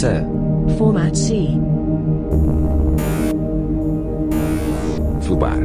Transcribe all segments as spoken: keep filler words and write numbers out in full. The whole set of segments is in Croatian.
C. Format C. Fubar.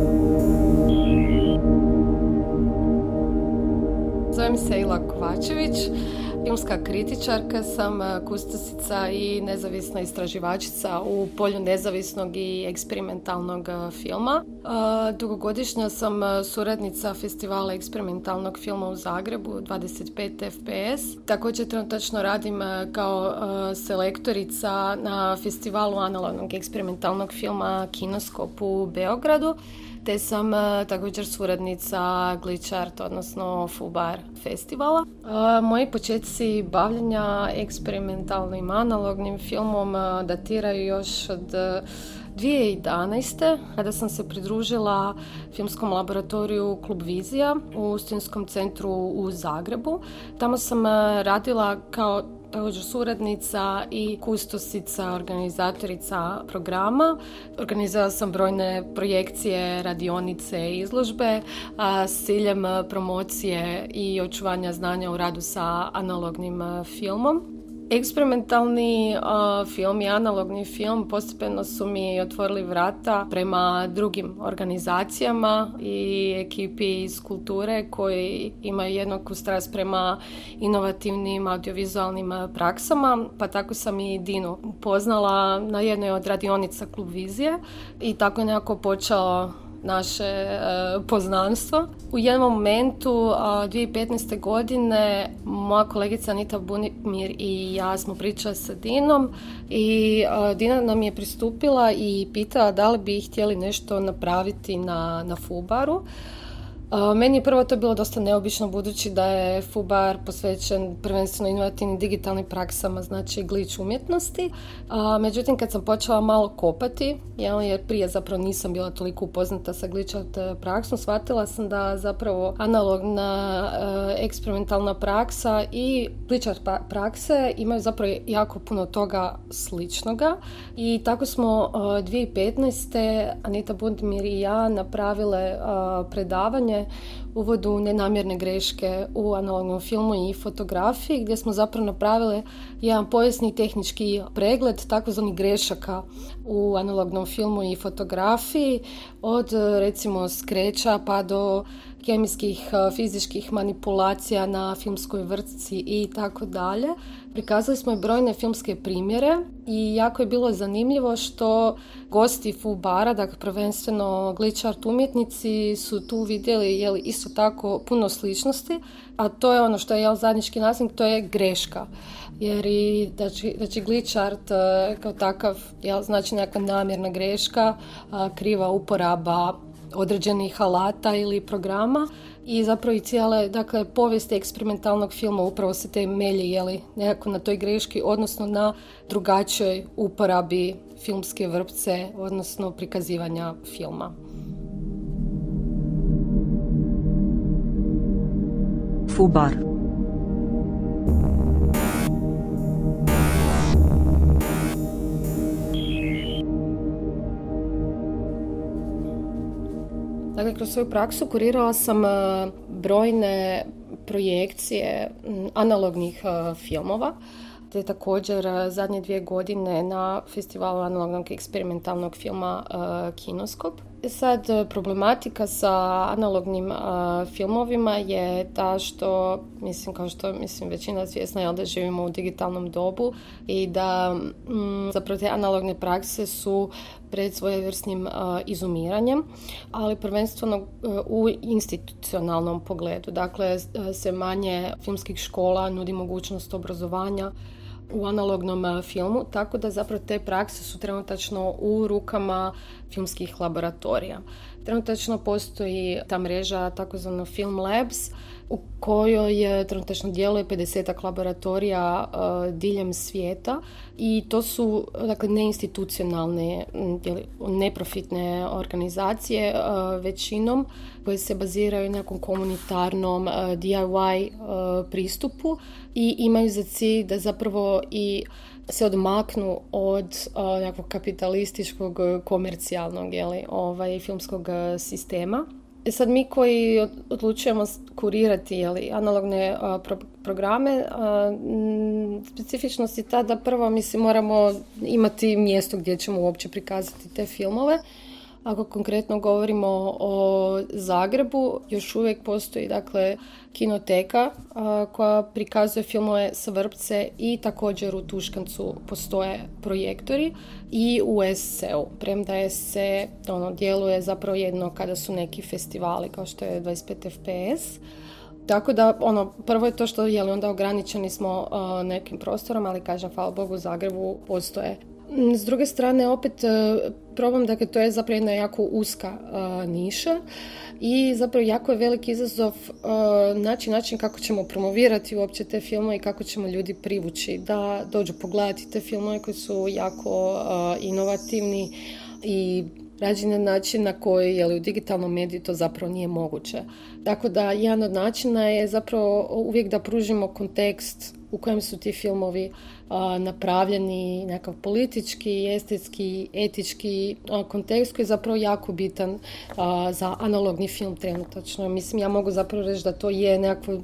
Zovem se Ila Kovačević, filmska kritičarka sam, kustosica i nezavisna istraživačica u polju nezavisnog i eksperimentalnog filma. Dugogodišnja sam suradnica Festivala eksperimentalnog filma u Zagrebu, dvadeset pet F P S. Također trenutačno radim kao selektorica na Festivalu analognog eksperimentalnog filma Kinoskop u Beogradu, te sam uh, također suradnica Glitchart, odnosno Fubar festivala. Uh, moji početci bavljenja eksperimentalnim analognim filmom uh, datiraju još od uh, dvije tisuće jedanaeste. kada sam se pridružila filmskom laboratoriju Klub Vizija u Studentskom centru u Zagrebu. Tamo sam uh, radila kao također suradnica i kustosica, organizatorica programa. Organizirala sam brojne projekcije, radionice i izložbe a, s ciljem promocije i očuvanja znanja u radu sa analognim a, filmom. Eksperimentalni uh, film i analogni film postepeno su mi otvorili vrata prema drugim organizacijama i ekipi iz kulture koji imaju jednaku strast prema inovativnim audiovizualnim praksama, pa tako sam i Dinu upoznala na jednoj od radionica Klub Vizije i tako je nekako počelo naše e, poznanstvo. U jednom momentu a, dvije tisuće petnaeste. godine moja kolegica Anita Budimir i ja smo pričali sa Dinom i a, Dina nam je pristupila i pitala da li bi htjeli nešto napraviti na, na Fubaru. Uh, meni je prvo to bilo dosta neobično budući da je Fubar posvećen prvenstveno inovativnim digitalnim praksama, znači glitch umjetnosti. Uh, međutim, kad sam počela malo kopati, jer prije zapravo nisam bila toliko upoznata sa glitch praksom, shvatila sam da zapravo analogna uh, eksperimentalna praksa i glitch prakse imaju zapravo jako puno toga sličnoga. I tako smo uh, dvije tisuće petnaeste. Anita Budimir i ja napravile uh, predavanje uvodu u nenamjerne greške u analognom filmu i fotografiji, gdje smo zapravo napravili jedan povijesni i tehnički pregled takozvanih grešaka u analognom filmu i fotografiji, od recimo skreća pa do kemijskih, fizičkih manipulacija na filmskoj vrtci i tako dalje. Prikazali smo i brojne filmske primjere i jako je bilo zanimljivo što gosti Fubara, dakle prvenstveno glitch art umjetnici, su tu vidjeli jeli, isto tako puno sličnosti, a to je ono što je jel, zajednički nazivnik, to je greška. Jer i znači, znači glitch art kao takav jel, znači neka namjerna greška, kriva uporaba određenih alata ili programa i zapravo i cijele dakle, povijest eksperimentalnog filma upravo se temelji jeli, nekako na toj greški, odnosno na drugačijoj uporabi filmske vrpce, odnosno prikazivanja filma. Fubar. Dakle, kroz svoju praksu kurirala sam brojne projekcije analognih filmova, te također zadnje dvije godine na Festivalu analognog eksperimentalnog filma Kinoskop. Sad, problematika sa analognim uh, filmovima je ta što, mislim, kao što mislim većina svjesna je da živimo u digitalnom dobu i da mm, zapravo te analogne prakse su pred svojevrsnim uh, izumiranjem, ali prvenstveno uh, u institucionalnom pogledu. Dakle, sve manje filmskih škola nudi mogućnost obrazovanja u analognom filmu, tako da zapravo te prakse su trenutačno u rukama filmskih laboratorija. Trenutačno postoji ta mreža takozvano Film Labs u kojoj trenutačno djeluje pedesetak laboratorija uh, diljem svijeta i to su dakle neinstitucionalne, neprofitne organizacije uh, većinom koje se baziraju na nekom komunitarnom uh, D I Y uh, pristupu i imaju za cilj da zapravo i se odmaknu od uh, nekog kapitalističkog komercijalnog jeli, ovaj, filmskog sistema. E sad mi koji odlučujemo kurirati jeli, analogne a, pro, programe, a, m, specifičnost je ta da prvo mislim moramo imati mjesto gdje ćemo uopće prikazati te filmove. Ako konkretno govorimo o Zagrebu, još uvijek postoji dakle kinoteka a, koja prikazuje filmove sa Vrpce i također u Tuškancu postoje projektori i u es ce u. Premda es ce ono, djeluje zapravo jedno kada su neki festivali kao što je dvadeset pet ef pe es. Tako da, ono, prvo je to što je onda ograničeni smo a, nekim prostorom, ali kažem, hvala Bogu, u Zagrebu postoje. S druge strane, opet problem, dakle, to je zapravo jedna jako uska uh, niša i zapravo jako je veliki izazov uh, naći način kako ćemo promovirati uopće te filmove i kako ćemo ljudi privući da dođu pogledati te filmove koji su jako uh, inovativni i rađeni na način na koji je li u digitalnom mediju to zapravo nije moguće. Tako da jedan od načina je zapravo uvijek da pružimo kontekst u kojem su ti filmovi a, napravljeni, nekakav politički, estetski, etički a, kontekst koji je zapravo jako bitan a, za analogni film trenutačno. Mislim, ja mogu zapravo reći da to je nekakvo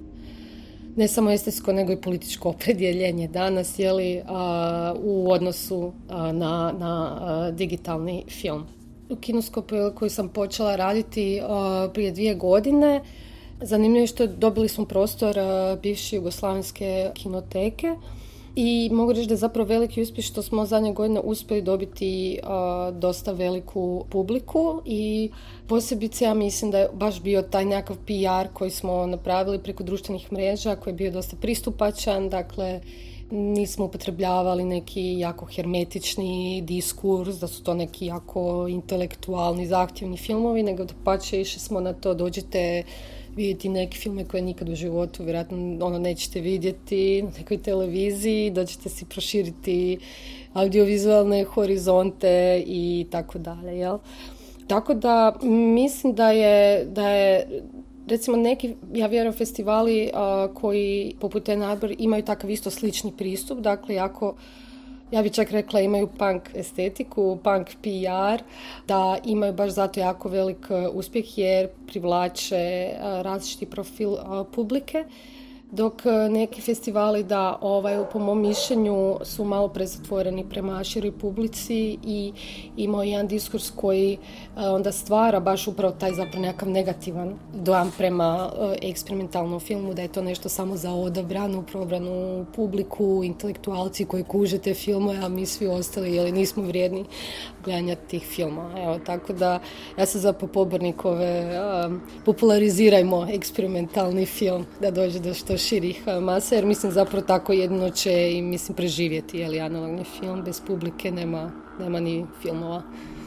ne samo estetsko, nego i političko opredjeljenje danas, jeli, a, u odnosu a, na, na a, digitalni film. U Kinoskopu koju sam počela raditi a, prije dvije godine, zanimljivo je što dobili smo prostor a, bivše jugoslavenske kinoteke i mogu reći da je zapravo veliki uspjeh što smo zadnje godine uspjeli dobiti a, dosta veliku publiku i posebice ja mislim da je baš bio taj nekakav pe er koji smo napravili preko društvenih mreža koji je bio dosta pristupačan, dakle nismo upotrebljavali neki jako hermetični diskurs, da su to neki jako intelektualni, zahtjevni filmovi, nego dapače išli smo na to, dođite vidjeti neke filme koje nikad u životu vjerojatno ono nećete vidjeti na nekoj televiziji, da ćete si proširiti audiovizualne horizonte i tako dalje, jel? Tako da mislim da je, da je recimo neki, ja vjerujem, festivali a, koji poput Ann Arbor imaju takav isto slični pristup, dakle jako, ja bih čak rekla, imaju punk estetiku, punk pe er, da imaju baš zato jako velik uspjeh jer privlače a, različiti profil a, publike, dok neki festivali da ovaj, po mom mišljenju su malo prezatvoreni prema široj publici i imao jedan diskurs koji onda stvara baš upravo taj zapravo nekakav negativan dojam prema eksperimentalnom filmu, da je to nešto samo za odabranu, probranu publiku, intelektualci koji kuže te filmove, a mi svi ostali jeli, nismo vrijedni gledanja tih filma. Evo, tako da ja sam zapravo pobornik ove um, popularizirajmo eksperimentalni film da dođe do što širih masa, jer mislim zapravo tako jedino će i mislim preživjeti, jer analogni film bez publike nema, nema ni filmova.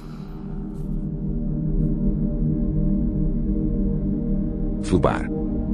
Fubar.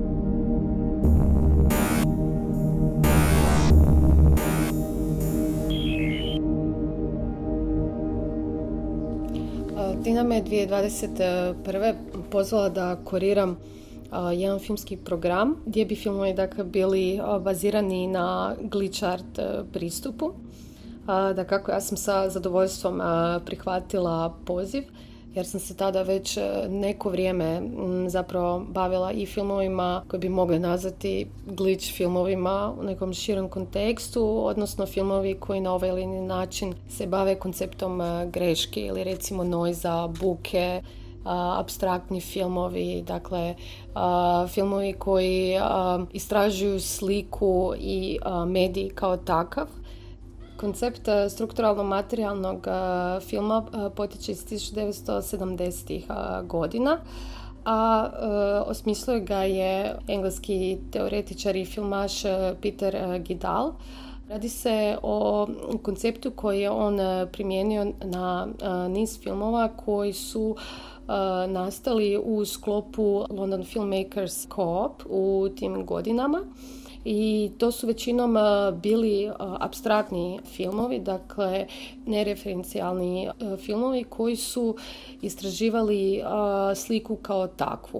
Tina me dvije tisuće dvadeset prve pozvala da kuriram Uh, jedan filmski program gdje bi filmovi dakle, bili uh, bazirani na glitch art uh, pristupu. Uh, da kako ja sam sa zadovoljstvom uh, prihvatila poziv jer sam se tada već uh, neko vrijeme m, zapravo bavila i filmovima koji bi mogli nazvati glitch filmovima u nekom širom kontekstu, odnosno filmovi koji na ovaj ili način se bave konceptom uh, greške ili recimo noiza, buke, Uh, apstraktni filmovi, dakle uh, filmovi koji uh, istražuju sliku i uh, medij kao takav. Koncept uh, strukturalno-materijalnog uh, filma uh, potiče iz tisuću devetsto sedamdesetih uh, godina, a uh, osmislio ga je engleski teoretičar i filmaš uh, Peter uh, Gidal. Radi se o konceptu koji je on uh, primijenio na uh, niz filmova koji su Uh, nastali u sklopu London Filmmakers Co-op u tim godinama i to su većinom uh, bili uh, apstraktni filmovi, dakle nereferencijalni uh, filmovi koji su istraživali uh, sliku kao takvu.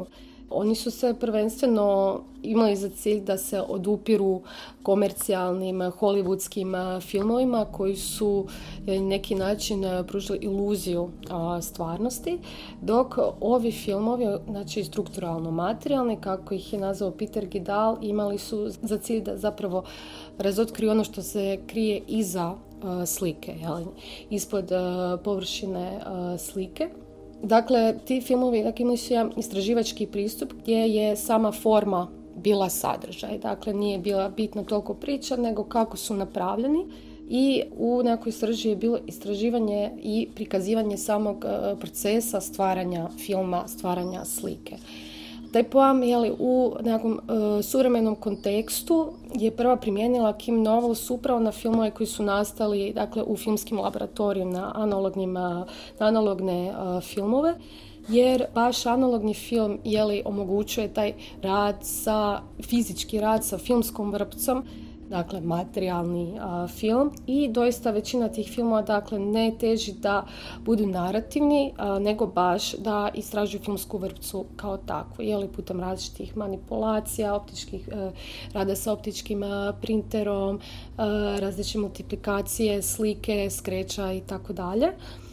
Oni su se prvenstveno imali za cilj da se odupiru komercijalnim hollywoodskim filmovima koji su na neki način pružili iluziju stvarnosti, dok ovi filmovi, znači strukturalno materijalni, kako ih je nazvao Peter Gidal, imali su za cilj da zapravo razotkriju ono što se krije iza slike, jel? Ispod površine slike. Dakle, ti filmovi dakle, imali su jedan istraživački pristup gdje je sama forma bila sadržaj. Dakle, nije bila bitna toliko priča, nego kako su napravljeni. I u nekoj srži je bilo istraživanje i prikazivanje samog procesa stvaranja filma, stvaranja slike. Taj pojam je u nekom uh, suvremenom kontekstu je prva primijenila Kim Novels upravo na filmove koji su nastali dakle, u filmskim laboratorijima, na, analognim, na analogne uh, filmove, jer baš analogni film jeli, omogućuje taj rad sa, fizički rad sa filmskom vrpcom, dakle materijalni a, film i doista većina tih filmova dakle ne teži da budu narativni, a, nego baš da istražuju filmsku vrpcu kao takvu, jeli putem različitih manipulacija, optičkih, a, rada sa optičkim a, printerom, a, različite multiplikacije, slike, skreća i tako dalje.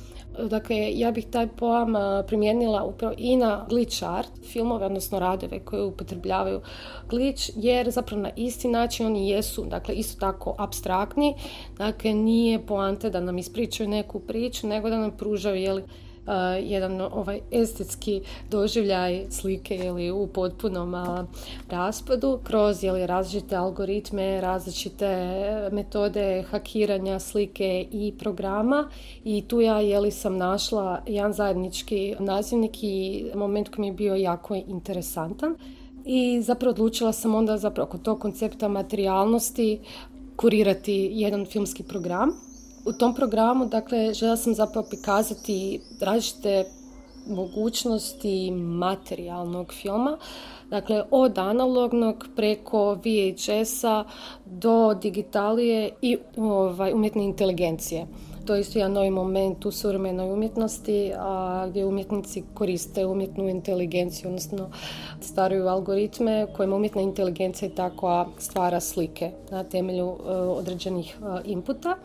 Dakle, ja bih taj pojam primijenila upravo i na glitch art, filmove, odnosno radove koje upotrebljavaju glitch, jer zapravo na isti način oni jesu, dakle, isto tako apstraktni, dakle, nije poanta da nam ispričaju neku priču, nego da nam pružaju, jeli, Uh, jedan ovaj estetski doživljaj slike ili u potpunom uh, raspadu kroz jeli, različite algoritme, različite metode hakiranja slike i programa i tu ja jeli, sam našla jedan zajednički nazivnik i moment koji mi je bio jako interesantan i zapravo odlučila sam onda zapravo oko tog koncepta materijalnosti kurirati jedan filmski program. U tom programu, dakle, željela sam zapravo prikazati različite mogućnosti materijalnog filma, dakle, od analognog preko V H S-a do digitalije i ovaj, umjetne inteligencije. To je isto jedan novi moment u suvremenoj umjetnosti a, gdje umjetnici koriste umjetnu inteligenciju, odnosno stvaraju algoritme kojima umjetna inteligencija je tako stvara slike na temelju uh, određenih uh, inputa.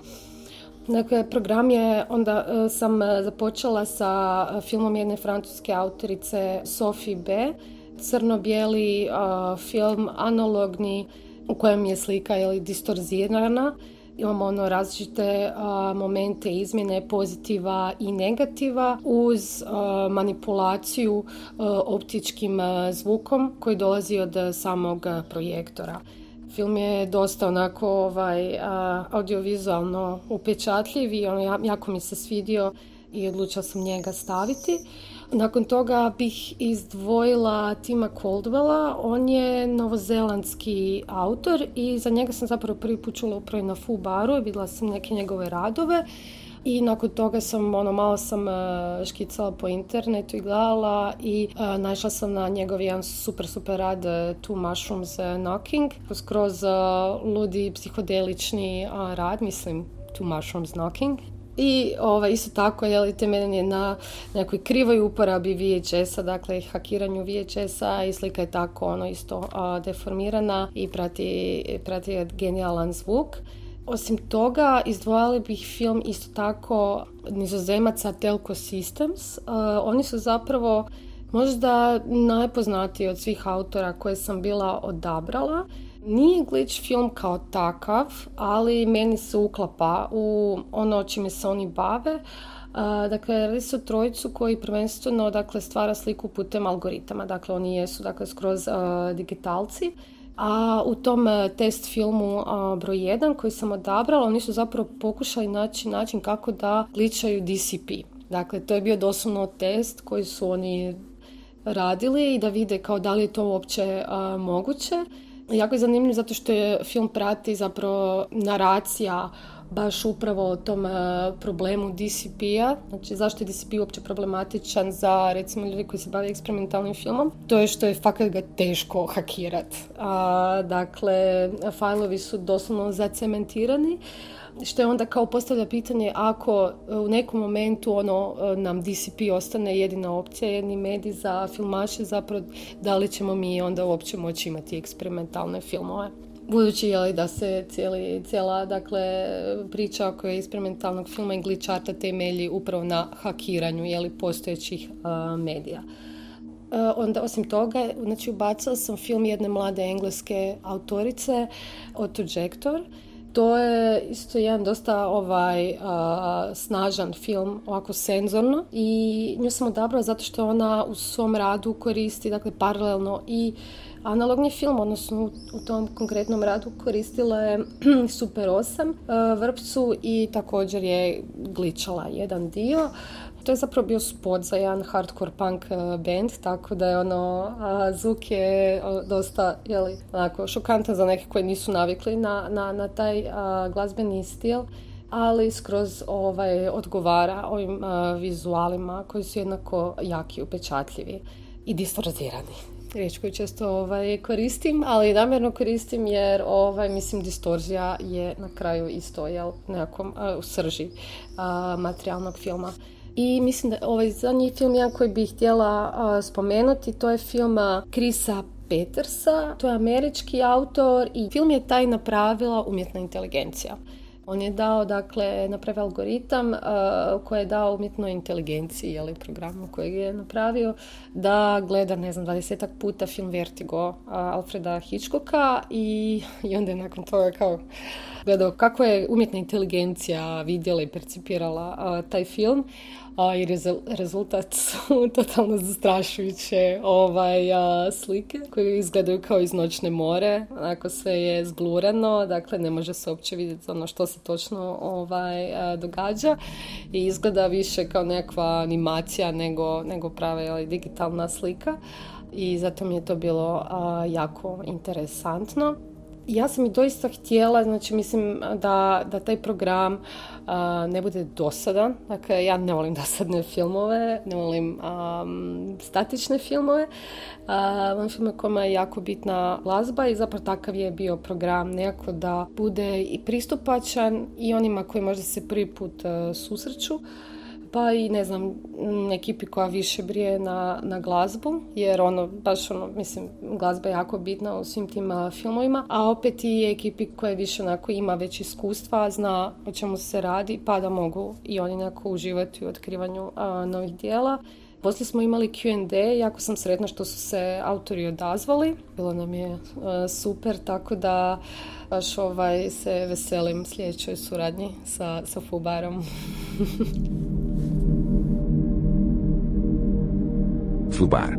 Dakle, program je, onda uh, sam započela sa filmom jedne francuske autorice Sophie B. Crno-bijeli uh, film, analogni, u kojem je slika jeli, distorzirana. Imamo ono različite uh, momente izmjene pozitiva i negativa uz uh, manipulaciju uh, optičkim uh, zvukom koji dolazi od uh, samog uh, projektora. Film je dosta onako ovaj, audiovizualno upečatljiv i ono, jako mi se svidio i odlučila sam njega staviti. Nakon toga bih izdvojila Tima Caldwella, on je novozelandski autor i za njega sam zapravo prvi put čula upravo na Fubaru i vidjela sam neke njegove radove. I nakon toga sam, ono, malo sam uh, škicala po internetu i gledala i uh, našla sam na njegov jedan super, super rad uh, Two Mushrooms uh, Knocking. Skroz uh, ludi, psihodelični uh, rad, mislim Two Mushrooms Knocking. I ovaj, isto tako, jel, temeljen je na nekoj krivoj uporabi V H S-a, dakle hakiranju V H S-a i slika je tako ono isto uh, deformirana i prati, prati genijalan zvuk. Osim toga, izdvojali bih film isto tako Nizozemaca Telco Systems. Uh, oni su zapravo možda najpoznatiji od svih autora koje sam bila odabrala. Nije glitch film kao takav, ali meni se uklapa u ono čime se oni bave. Uh, dakle, radi se o trojicu koji prvenstveno dakle, stvara sliku putem algoritama. Dakle, oni jesu dakle, skroz uh, digitalci. A u tom test filmu a, broj jedan koji sam odabrala, oni su zapravo pokušali naći način kako da glitchaju D C P. Dakle, to je bio doslovno test koji su oni radili i da vide kao da li je to uopće a, moguće. Jako je zanimljivo zato što je film prati zapravo naracija baš upravo o tom uh, problemu D C P-a. Znači, zašto je D C P uopće problematičan za, recimo, ljudi koji se bave eksperimentalnim filmom? To je što je fakat ga teško hakirati. Uh, dakle, fajlovi su doslovno zacementirani što je onda kao postavlja pitanje ako u nekom momentu ono nam D C P ostane jedina opcija, jedni medij za filmaše, zapravo da li ćemo mi onda uopće moći imati eksperimentalne filmove. Budući je li da se cijeli, cijela dakle, priča oko eksperimentalnog filma i glitch arta temelji upravo na hakiranju je li postojećih uh, medija. Uh, onda osim toga, znači ubacila sam film jedne mlade engleske autorice Autojector. To je isto jedan dosta ovaj, uh, snažan film, ovako senzorno, i nju sam odabrala zato što ona u svom radu koristi dakle, paralelno i analogni film, odnosno u tom konkretnom radu koristila je Super osam uh, vrpcu i također je gličala jedan dio. To je zapravo bio spot za jedan hardcore punk band, tako da je ono, a, zvuk je dosta, jeli, onako, šokantan za neke koji nisu navikli na, na, na taj a, glazbeni stil, ali skroz ovaj, odgovara ovim a, vizualima koji su jednako jaki, upečatljivi i distorzirani. Riječ koju često ovaj, koristim, ali namjerno koristim jer ovaj, mislim distorzija je na kraju isto jel, nekakvom a, u srži a, materijalnog filma. I mislim da ovaj zadnji film jedan koji bih htjela uh, spomenuti, to je film Chrisa Petersa, to je američki autor i film je taj napravila umjetna inteligencija. On je dao, dakle, napravio algoritam uh, koji je dao umjetnoj inteligenciji, jeli, programu kojeg je napravio, da gleda, ne znam, dvadesetak puta film Vertigo uh, Alfreda Hitchcocka i, i onda je nakon toga kao gledao kako je umjetna inteligencija vidjela i percipirala uh, taj film. A, i rezu, rezultat su totalno zastrašujuće ovaj, a, slike koje izgledaju kao iz noćne more, onako sve je zblurano, dakle ne može se uopće vidjeti ono što se točno ovaj, a, događa i izgleda više kao nekakva animacija nego, nego prava jel, digitalna slika i zato mi je to bilo a, jako interesantno. Ja sam i doista htjela, znači mislim da, da taj program uh, ne bude dosadan. Dakle, ja ne volim dosadne filmove, ne volim um, statične filmove. Uh, volim filmove kojima je jako bitna glazba i zapravo takav je bio program nekako da bude i pristupačan i onima koji možda se prvi put uh, susreću. Pa i ne znam, ekipi koja više brije na, na glazbu, jer ono, baš ono, mislim, glazba je jako bitna u svim tim uh, filmovima, a opet i ekipi koja više onako ima već iskustva, zna o čemu se radi, pa da mogu i oni nekako uživati u otkrivanju uh, novih dijela. Poslije smo imali Q and A, jako sam sretna što su se autori odazvali, bilo nam je uh, super, tako da baš ovaj, se veselim sljedećoj suradnji sa, sa Fubarom. Fubar.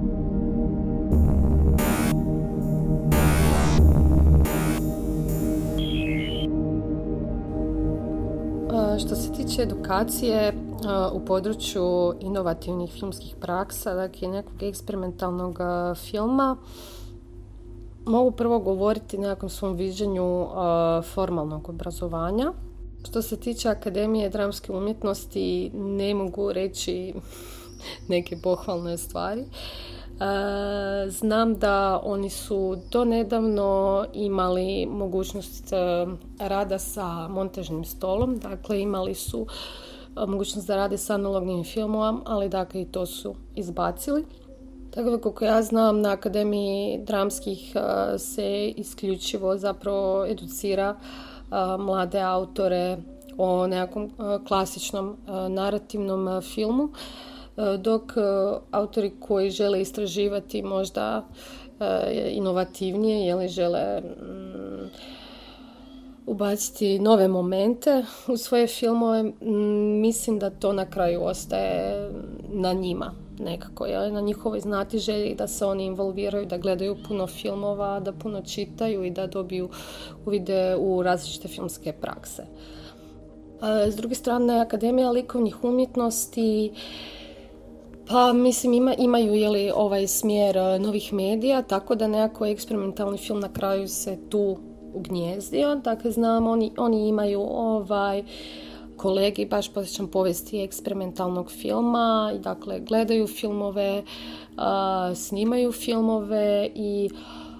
Što se tiče edukacije u području inovativnih filmskih praksa, dakle nekog eksperimentalnog filma, mogu prvo govoriti o nekakvom svom viđenju formalnog obrazovanja. Što se tiče Akademije dramske umjetnosti, ne mogu reći neke pohvalne stvari. E, znam da oni su do nedavno imali mogućnost rada sa montažnim stolom, dakle imali su mogućnost da rade sa analognim filmom, ali dakle i to su izbacili. Tako da koliko ja znam, na Akademiji dramskih se isključivo zapravo educira mlade autore o nekakvom klasičnom narativnom filmu, dok autori koji žele istraživati možda inovativnije ili žele mm, ubaciti nove momente u svoje filmove, mislim da to na kraju ostaje na njima nekako, jel? Na njihovoj znatiželji da se oni involviraju, da gledaju puno filmova, da puno čitaju i da dobiju uvide u različite filmske prakse. S druge strane, Akademija likovnih umjetnosti pa mislim ima, imaju jeli, ovaj smjer novih medija, tako da nekako eksperimentalni film na kraju se tu ugnjezdio. Dakle, znam, oni, oni imaju ovaj kolegi, baš posjećam povijesti eksperimentalnog filma, i dakle gledaju filmove, a, snimaju filmove i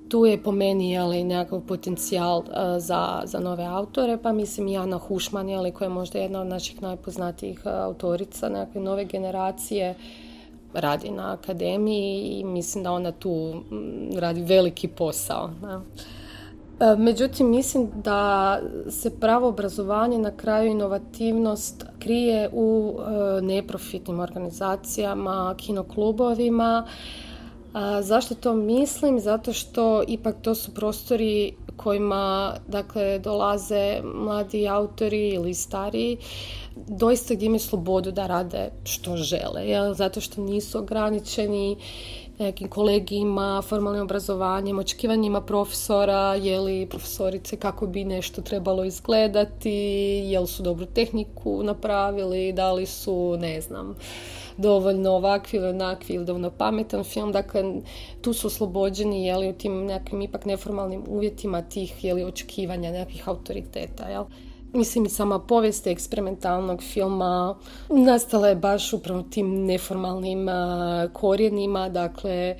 Tu je po meni jeli, nekakav potencijal uh, za, za nove autore, pa mislim Jana Hušman, jeli, koja je možda jedna od naših najpoznatijih uh, autorica, nekakve nove generacije, radi na akademiji i mislim da ona tu m, radi veliki posao. Da. Međutim, mislim da se pravo obrazovanje, na kraju inovativnost, krije u e, neprofitnim organizacijama, kinoklubovima. A, zašto to mislim? Zato što ipak to su prostori kojima, dakle, dolaze mladi autori ili stariji, doista gdje imaju slobodu da rade što žele, jel? Zato što nisu ograničeni nekim kolegijima, formalnim obrazovanjem, očekivanjima profesora, jeli profesorice kako bi nešto trebalo izgledati, jel su dobru tehniku napravili, da li su, ne znam, dovoljno ovakvi ili onakvi ili dovoljno pametan film. Dakle, tu su oslobođeni, jeli, u tim nekim ipak neformalnim uvjetima tih, jeli, očekivanja nekih autoriteta, jel? Mislim, i sama povijest eksperimentalnog filma nastala je baš upravo tim neformalnim uh, korijenima, dakle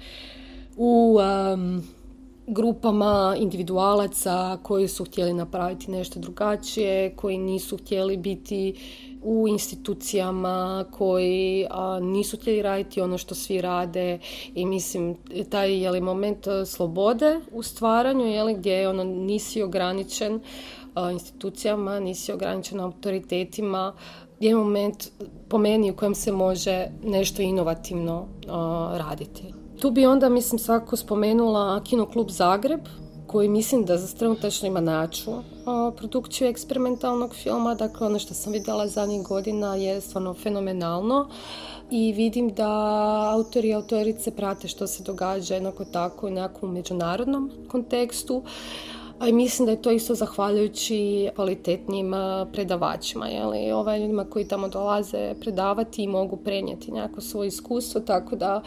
u um, grupama individualaca koji su htjeli napraviti nešto drugačije, koji nisu htjeli biti u institucijama, koji a, nisu htjeli raditi ono što svi rade i mislim taj jeli, moment slobode u stvaranju, jeli, gdje ono, nisi ograničen a, institucijama, nisi ograničen autoritetima, je moment po meni u kojem se može nešto inovativno a, raditi. Tu bi onda, mislim, svakako spomenula Kinoklub Zagreb, koji mislim da za trenutačno ima najjaču produkciju eksperimentalnog filma. Dakle, ono što sam vidjela zadnjih godina je stvarno fenomenalno i vidim da autori i autorice prate što se događa jednako tako i nekakvom međunarodnom kontekstu. A i mislim da je to isto zahvaljujući kvalitetnim predavačima, jeli, ovaj ljudima koji tamo dolaze predavati i mogu prenijeti nekako svoje iskustvo, tako da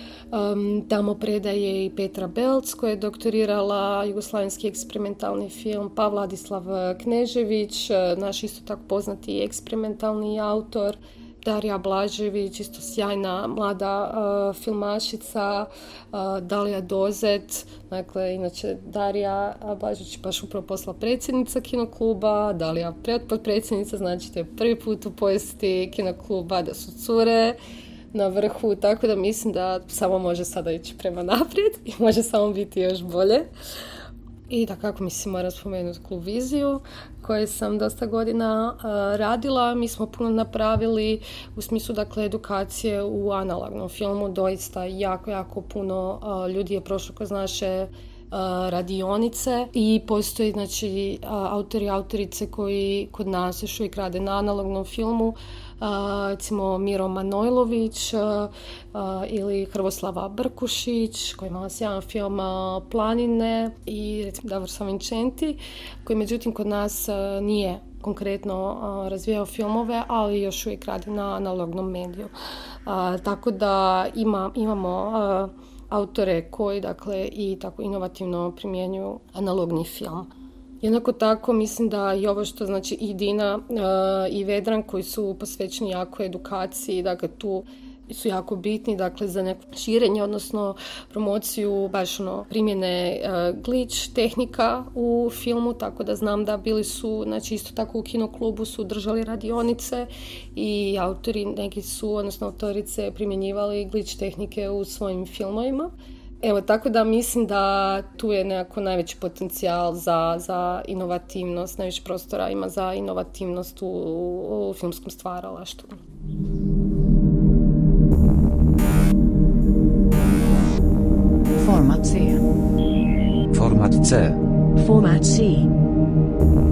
Um, tamo predaje i Petra Belc, koja je doktorirala jugoslavenski eksperimentalni film, pa Vladislav Knežević, naš isto tako poznati eksperimentalni autor, Darija Blažević, isto sjajna mlada uh, filmašica, uh, Dalija Dozet, dakle, inače Darija Blažević baš upravo postala predsjednica kinokluba, Dalija potpredsjednica, znači to je prvi put u povijesti kinokluba da su cure na vrhu, tako da mislim da samo može sada ići prema naprijed i može samo biti još bolje. I da kako mislim moram spomenuti Klub Viziju koje sam dosta godina uh, radila. Mi smo puno napravili u smislu, dakle, edukacije u analognom filmu. Doista jako, jako puno uh, ljudi je prošlo kroz naše Uh, radionice i postoji, znači, uh, autori i autorice koji kod nas još uvijek rade na analognom filmu, uh, recimo Miro Manojlović uh, uh, ili Hrvoslava Brkušić koji ima sjajan film uh, Planine i recimo Davor Savinčenti koji međutim kod nas uh, nije konkretno uh, razvijao filmove, ali još uvijek radi na analognom mediju. Uh, tako da ima, imamo uh, autore koji, dakle, i tako inovativno primjenjuju analogni film. Jednako tako mislim da i ovo što, znači, i Dina uh, i Vedran koji su posvećeni jako edukaciji, dakle tu su jako bitni, dakle, za neko širenje, odnosno promociju baš ono primjene uh, glitch tehnika u filmu, tako da znam da bili su, znači, isto tako u kinoklubu su držali radionice i autori neki su, odnosno autorice, primjenjivali glitch tehnike u svojim filmovima. Evo, tako da mislim da tu je nekako najveći potencijal za, za inovativnost, najviše prostora ima za inovativnost u, u filmskom stvaralaštvu. Format C. Format C. Format C.